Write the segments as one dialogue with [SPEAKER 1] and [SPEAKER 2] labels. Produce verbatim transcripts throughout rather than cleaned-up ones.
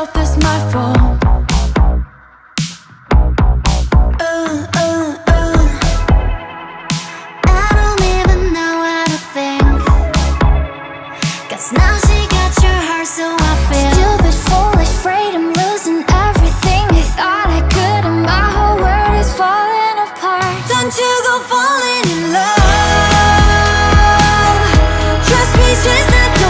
[SPEAKER 1] myself it's my fault. uh, uh, uh.
[SPEAKER 2] I don't even know how to think, 'cause now she got your heart, so I feel stupid, foolish, afraid I'm losing everything I thought I could, and my whole world is falling apart.
[SPEAKER 1] Don't you go falling in love. Trust me, she's not the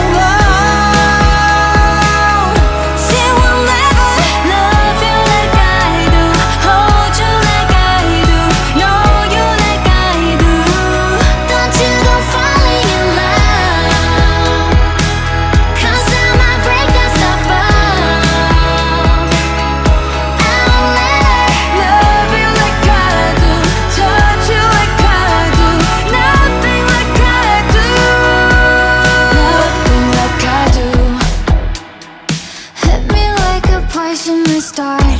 [SPEAKER 1] one. She will never love you like I do, hold you like I do, know you like I do.
[SPEAKER 2] Don't you go falling in love, 'cause I might break that stuff up. I won't let her
[SPEAKER 1] Love you like I do, touch you like I do, nothing like I do, nothing like I do.
[SPEAKER 2] hit me like a poison to start.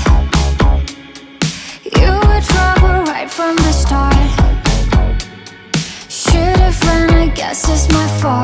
[SPEAKER 2] You were trouble right from the start. Should've run, I guess it's my fault.